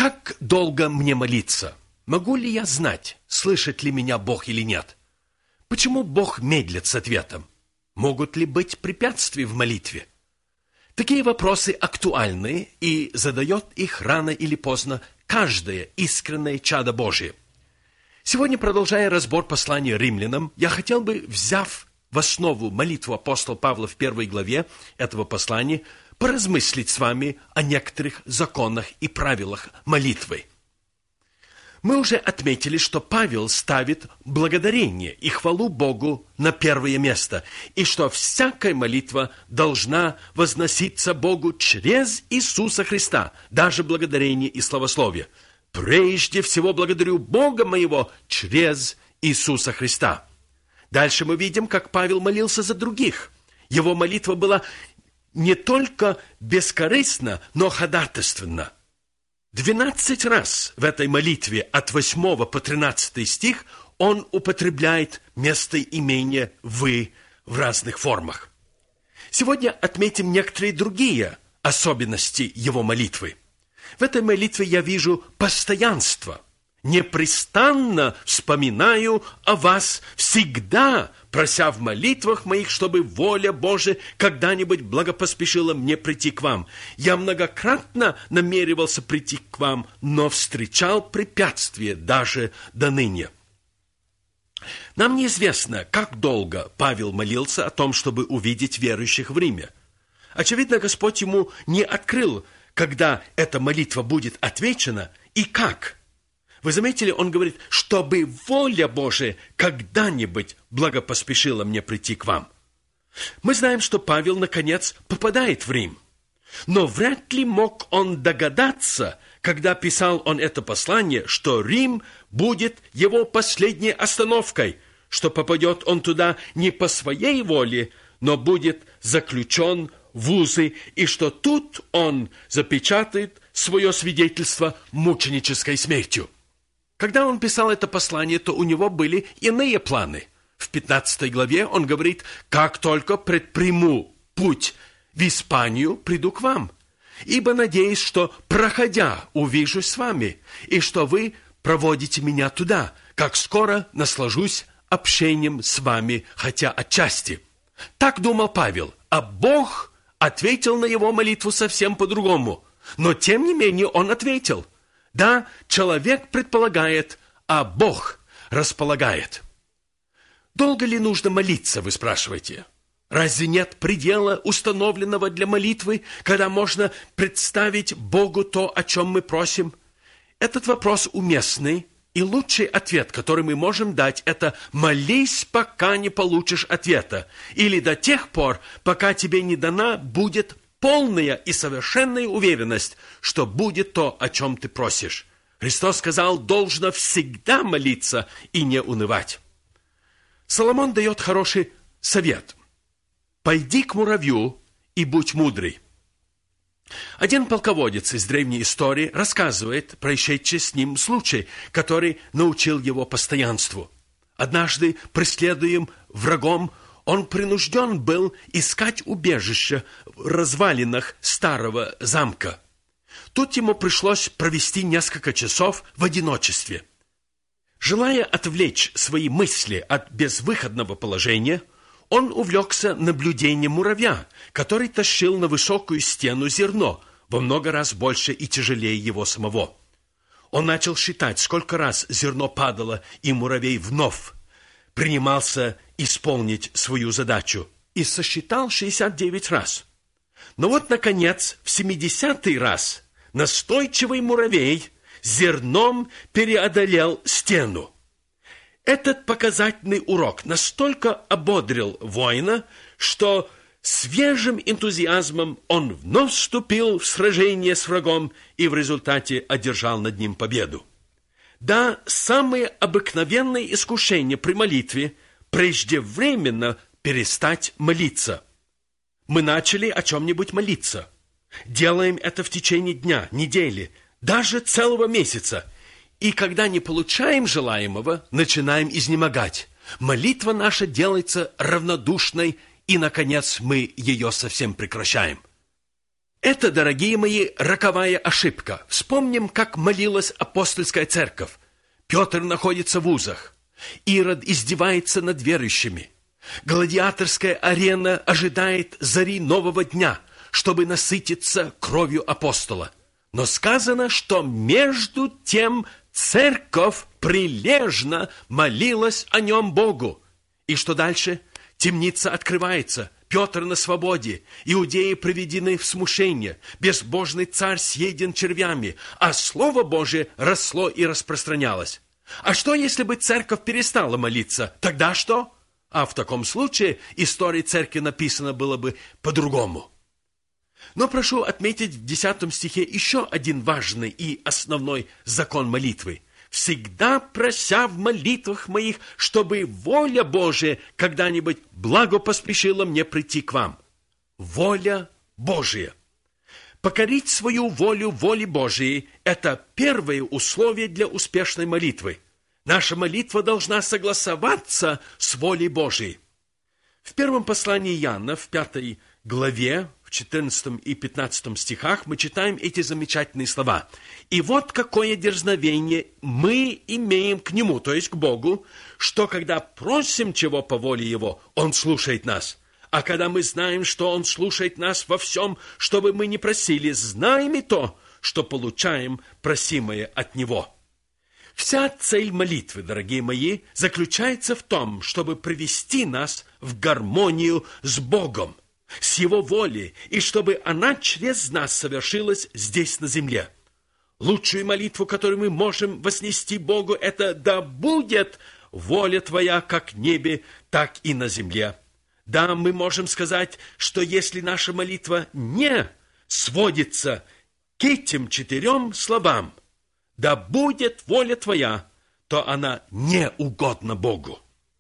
Как долго мне молиться? Могу ли я знать, слышит ли меня Бог или нет? Почему Бог медлит с ответом? Могут ли быть препятствия в молитве? Такие вопросы актуальны, и задает их рано или поздно каждое искреннее чадо Божие. Сегодня, продолжая разбор послания римлянам, я хотел бы, взяв в основу молитву апостола Павла в 1 главе этого послания, поразмыслить с вами о некоторых законах и правилах молитвы. Мы уже отметили, что Павел ставит благодарение и хвалу Богу на первое место, и что всякая молитва должна возноситься Богу через Иисуса Христа, даже благодарение и славословие. Прежде всего благодарю Бога моего через Иисуса Христа. Дальше мы видим, как Павел молился за других. Его молитва была не только бескорыстна, но ходатайственна. 12 раз в этой молитве от 8 по 13 стих он употребляет местоимение «вы» в разных формах. Сегодня отметим некоторые другие особенности его молитвы. В этой молитве я вижу постоянство. «Непрестанно вспоминаю о вас, всегда прося в молитвах моих, чтобы воля Божия когда-нибудь благопоспешила мне прийти к вам. Я многократно намеревался прийти к вам, но встречал препятствия даже до ныне». Нам неизвестно, как долго Павел молился о том, чтобы увидеть верующих в Риме. Очевидно, Господь ему не открыл, когда эта молитва будет отвечена и как. Вы заметили, он говорит, чтобы воля Божия когда-нибудь благопоспешила мне прийти к вам. Мы знаем, что Павел, наконец, попадает в Рим. Но вряд ли мог он догадаться, когда писал он это послание, что Рим будет его последней остановкой, что попадет он туда не по своей воле, но будет заключен в узы, и что тут он запечатает свое свидетельство мученической смертью. Когда он писал это послание, то у него были иные планы. В 15 главе он говорит: «Как только предприму путь в Испанию, приду к вам, ибо надеюсь, что, проходя, увижусь с вами, и что вы проводите меня туда, как скоро наслажусь общением с вами, хотя отчасти». Так думал Павел, а Бог ответил на его молитву совсем по-другому. Но, тем не менее, он ответил. Да, человек предполагает, а Бог располагает. Долго ли нужно молиться, вы спрашиваете? Разве нет предела, установленного для молитвы, когда можно представить Богу то, о чем мы просим? Этот вопрос уместный, и лучший ответ, который мы можем дать, это «молись, пока не получишь ответа», или до тех пор, пока тебе не дана будет полная и совершенная уверенность, что будет то, о чем ты просишь. Христос сказал, должно всегда молиться и не унывать. Соломон дает хороший совет. «Пойди к муравью и будь мудрый». Один полководец из древней истории рассказывает происшедший с ним случай, который научил его постоянству. Однажды, преследуем врагом, он принужден был искать убежище в развалинах старого замка. Тут ему пришлось провести несколько часов в одиночестве. Желая отвлечь свои мысли от безвыходного положения, он увлекся наблюдением муравья, который тащил на высокую стену зерно, во много раз больше и тяжелее его самого. Он начал считать, сколько раз зерно падало, и муравей вновь принимался исполнить свою задачу, и сосчитал 69 раз. Но вот, наконец, в 70-й раз настойчивый муравей зерном преодолел стену. Этот показательный урок настолько ободрил воина, что свежим энтузиазмом он вновь вступил в сражение с врагом и в результате одержал над ним победу. Да, самые обыкновенные искушения при молитве преждевременно перестать молиться. Мы начали о чем-нибудь молиться. Делаем это в течение дня, недели, даже целого месяца. И когда не получаем желаемого, начинаем изнемогать. Молитва наша делается равнодушной, и, наконец, мы ее совсем прекращаем. Это, дорогие мои, роковая ошибка. Вспомним, как молилась апостольская церковь. Петр находится в узах. Ирод издевается над верующими. Гладиаторская арена ожидает зари нового дня, чтобы насытиться кровью апостола. Но сказано, что между тем церковь прилежно молилась о нем Богу. И что дальше? Темница открывается, Петр на свободе, иудеи приведены в смущение, безбожный царь съеден червями, а Слово Божие росло и распространялось. А что, если бы церковь перестала молиться? Тогда что? А в таком случае история церкви написана было бы по-другому. Но прошу отметить в 10 стихе еще один важный и основной закон молитвы. «Всегда прося в молитвах моих, чтобы воля Божия когда-нибудь благо поспешила мне прийти к вам». Воля Божия. Покорить свою волю воле Божией – это первое условие для успешной молитвы. Наша молитва должна согласоваться с волей Божией. В первом послании Иоанна, в 5 главе, в 14 и 15 стихах мы читаем эти замечательные слова. «И вот какое дерзновение мы имеем к Нему, то есть к Богу, что когда просим чего по воле Его, Он слушает нас. А когда мы знаем, что Он слушает нас во всем, что бы мы ни просили, знаем и то, что получаем просимое от Него». Вся цель молитвы, дорогие мои, заключается в том, чтобы привести нас в гармонию с Богом, с Его волей, и чтобы она через нас совершилась здесь на земле. Лучшую молитву, которую мы можем вознести Богу, это «Да будет воля Твоя как в небе, так и на земле». Да, мы можем сказать, что если наша молитва не сводится к этим 4 словам «Да будет воля Твоя», то она не угодна Богу.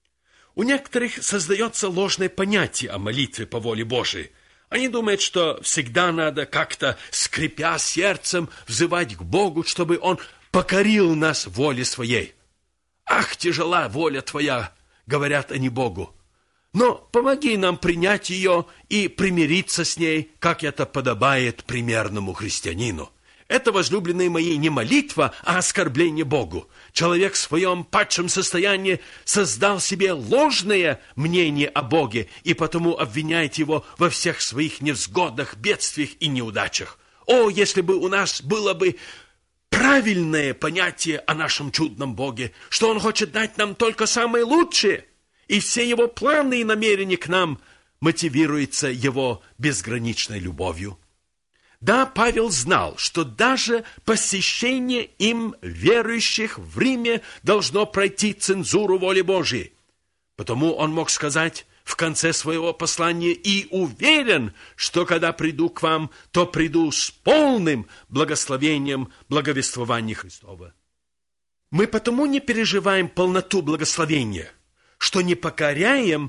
У некоторых создается ложное понятие о молитве по воле Божией. Они думают, что всегда надо как-то, скрипя сердцем, взывать к Богу, чтобы Он покорил нас воле Своей. «Ах, тяжела воля Твоя», — говорят они Богу. Но помоги нам принять ее и примириться с ней, как это подобает примерному христианину. Это, возлюбленные мои, не молитва, а оскорбление Богу. Человек в своем падшем состоянии создал себе ложное мнение о Боге и потому обвиняет Его во всех своих невзгодах, бедствиях и неудачах. О, если бы у нас было бы правильное понятие о нашем чудном Боге, что Он хочет дать нам только самое лучшее, и все Его планы и намерения к нам мотивируются Его безграничной любовью. Да, Павел знал, что даже посещение им верующих в Риме должно пройти цензуру воли Божией. Потому он мог сказать в конце своего послания: «И уверен, что когда приду к вам, то приду с полным благословением благовествования Христова». Мы потому не переживаем полноту благословения, что не покоряем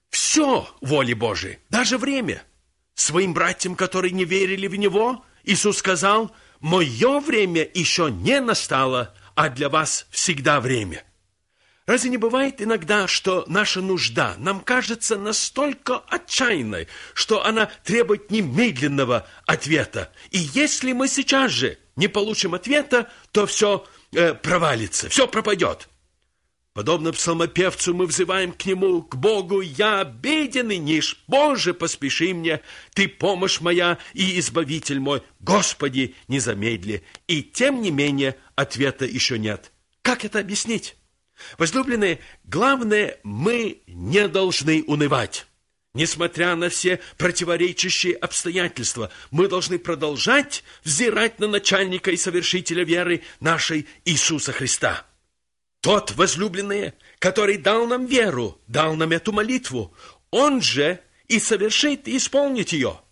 все воле Божией, даже время. Своим братьям, которые не верили в Него, Иисус сказал: «Мое время еще не настало, а для вас всегда время». Разве не бывает иногда, что наша нужда нам кажется настолько отчаянной, что она требует немедленного ответа? И если мы сейчас же не получим ответа, то все провалится, все пропадет. Подобно псалмопевцу мы взываем к Нему, к Богу: «Я беден и нищ, Боже, поспеши мне, Ты помощь моя и избавитель мой, Господи, не замедли». И тем не менее ответа еще нет. Как это объяснить? Возлюбленные, главное, мы не должны унывать. Несмотря на все противоречащие обстоятельства, мы должны продолжать взирать на начальника и совершителя веры нашей Иисуса Христа. Тот, возлюбленные, который дал нам веру, дал нам эту молитву, Он же и совершит, и исполнит ее.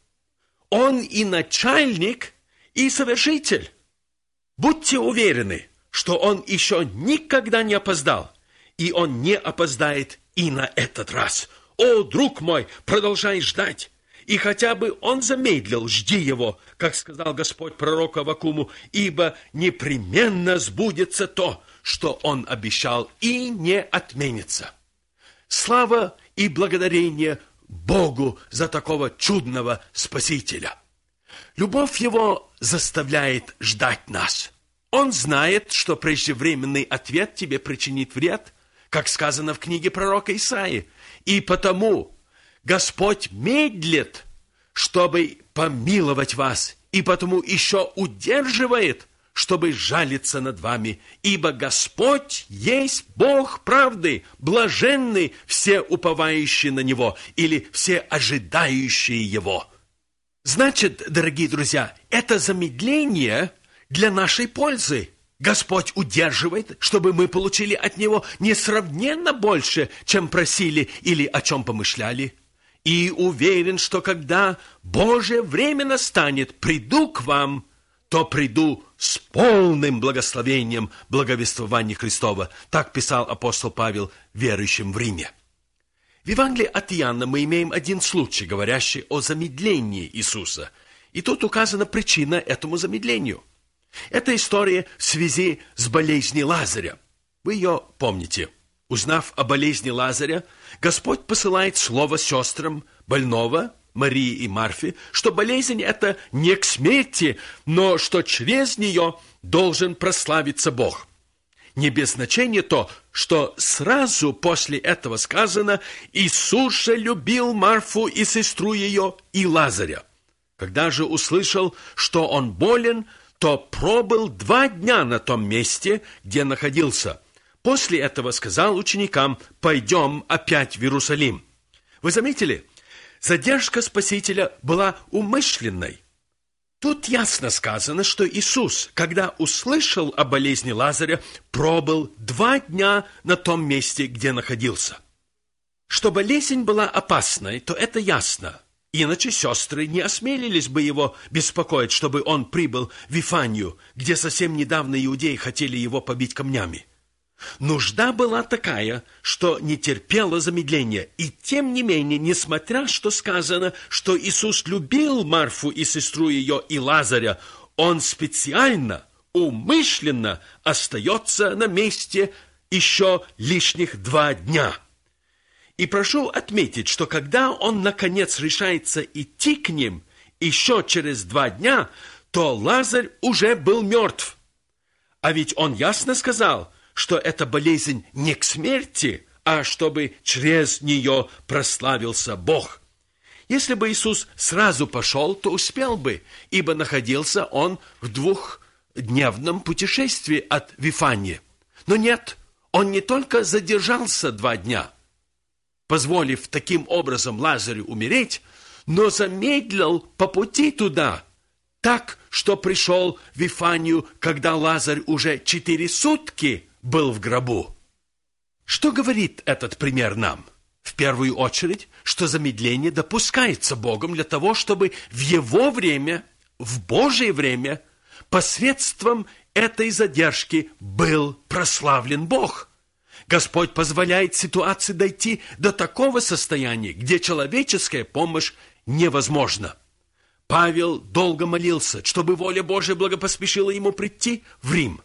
Он и начальник, и совершитель. Будьте уверены, что Он еще никогда не опоздал, и Он не опоздает и на этот раз. О, друг мой, продолжай ждать. И хотя бы Он замедлил, жди Его, как сказал Господь пророку Аввакуму, ибо непременно сбудется то, что Он обещал, и не отменится. Слава и благодарение Богу за такого чудного Спасителя. Любовь его заставляет ждать нас. Он знает, что преждевременный ответ тебе причинит вред, как сказано в книге пророка Исаии. И потому Господь медлит, чтобы помиловать вас, и потому еще удерживает, чтобы жалиться над вами. Ибо Господь есть Бог правды, блаженны все уповающие на Него, или все ожидающие Его. Значит, дорогие друзья, это замедление для нашей пользы. Господь удерживает, чтобы мы получили от Него несравненно больше, чем просили или о чем помышляли. И уверен, что когда Божье время настанет, приду к вам, то приду с полным благословением благовествования Христова. Так писал апостол Павел верующим в Риме. В Евангелии от Иоанна мы имеем один случай, говорящий о замедлении Иисуса. И тут указана причина этому замедлению. Это история в связи с болезнью Лазаря. Вы ее помните. Узнав о болезни Лазаря, Господь посылает слово сестрам больного, Марии и Марфе, что болезнь эта не к смерти, но что через нее должен прославиться Бог. Не без значения то, что сразу после этого сказано: «Иисус же любил Марфу и сестру ее и Лазаря». Когда же услышал, что он болен, то пробыл 2 дня на том месте, где находился. После этого сказал ученикам: «Пойдем опять в Иерусалим». Вы заметили? Задержка Спасителя была умышленной. Тут ясно сказано, что Иисус, когда услышал о болезни Лазаря, пробыл 2 дня на том месте, где находился. Что болезнь была опасной, то это ясно. Иначе сестры не осмелились бы его беспокоить, чтобы он прибыл в Вифанию, где совсем недавно иудеи хотели его побить камнями. Нужда была такая, что не терпела замедления, и тем не менее, несмотря что сказано, что Иисус любил Марфу и сестру ее и Лазаря, он специально, умышленно остается на месте еще лишних 2 дня. И прошу отметить, что когда он наконец решается идти к ним еще через 2 дня, то Лазарь уже был мертв. А ведь он ясно сказал, что эта болезнь не к смерти, а чтобы через нее прославился Бог. Если бы Иисус сразу пошел, то успел бы, ибо находился он в 2-дневном путешествии от Вифании. Но нет, он не только задержался 2 дня, позволив таким образом Лазарю умереть, но замедлил по пути туда, так, что пришел в Вифанию, когда Лазарь уже 4 сутки был в гробу. Что говорит этот пример нам? В первую очередь, что замедление допускается Богом для того, чтобы в Его время, в Божие время, посредством этой задержки был прославлен Бог. Господь позволяет ситуации дойти до такого состояния, где человеческая помощь невозможна. Павел долго молился, чтобы воля Божия благопоспешила ему прийти в Рим.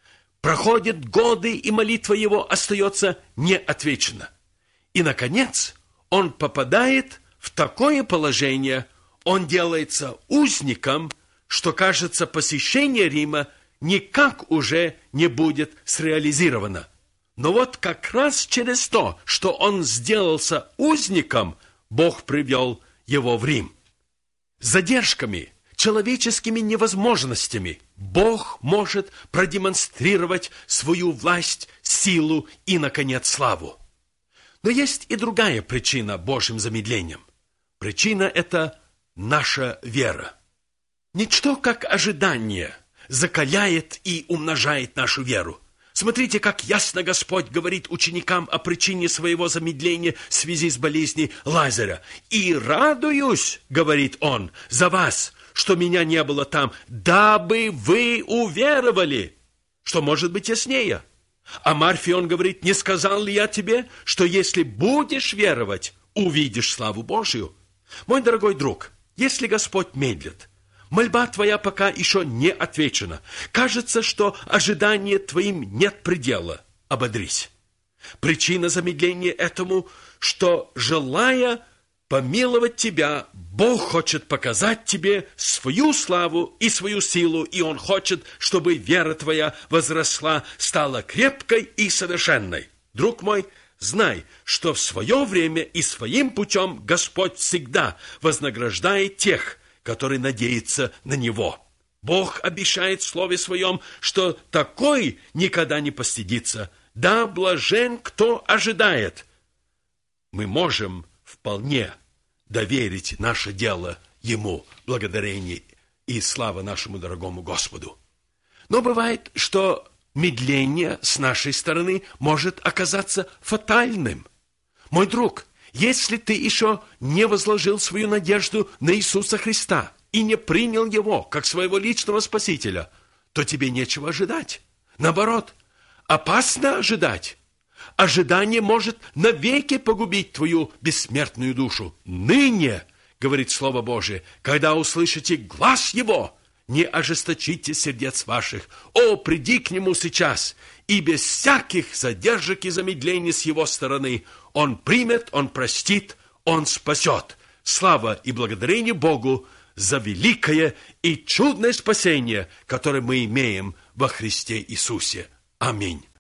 Проходят годы, и молитва его остается неотвечена. И, наконец, он попадает в такое положение, он делается узником, что, кажется, посещение Рима никак уже не будет среализировано. Но вот как раз через то, что он сделался узником, Бог привел его в Рим. С задержками, человеческими невозможностями Бог может продемонстрировать свою власть, силу и, наконец, славу. Но есть и другая причина Божьим замедлением. Причина – это наша вера. Ничто, как ожидание, закаляет и умножает нашу веру. Смотрите, как ясно Господь говорит ученикам о причине своего замедления в связи с болезнью Лазаря. «И радуюсь, — говорит он, — за вас, что меня не было там, дабы вы уверовали». Что может быть яснее? А Марфе он говорит: «Не сказал ли я тебе, что если будешь веровать, увидишь славу Божию?» Мой дорогой друг, если Господь медлит, мольба твоя пока еще не отвечена, кажется, что ожидания твоим нет предела, ободрись. Причина замедления этому, что, желая помиловать тебя. Бог хочет показать тебе свою славу и свою силу, и Он хочет, чтобы вера твоя возросла, стала крепкой и совершенной. Друг мой, знай, что в свое время и своим путем Господь всегда вознаграждает тех, которые надеются на Него. Бог обещает в Слове Своем, что такой никогда не постыдится. Да, блажен, кто ожидает. Мы можем вполне доверить наше дело Ему, благодарение и слава нашему дорогому Господу. Но бывает, что медление с нашей стороны может оказаться фатальным. Мой друг, если ты еще не возложил свою надежду на Иисуса Христа и не принял Его как своего личного Спасителя, то тебе нечего ожидать. Наоборот, опасно ожидать. Ожидание может навеки погубить твою бессмертную душу. Ныне, говорит Слово Божие, когда услышите глас Его, не ожесточите сердец ваших. О, приди к Нему сейчас, и без всяких задержек и замедлений с Его стороны Он примет, Он простит, Он спасет. Слава и благодарение Богу за великое и чудное спасение, которое мы имеем во Христе Иисусе. Аминь.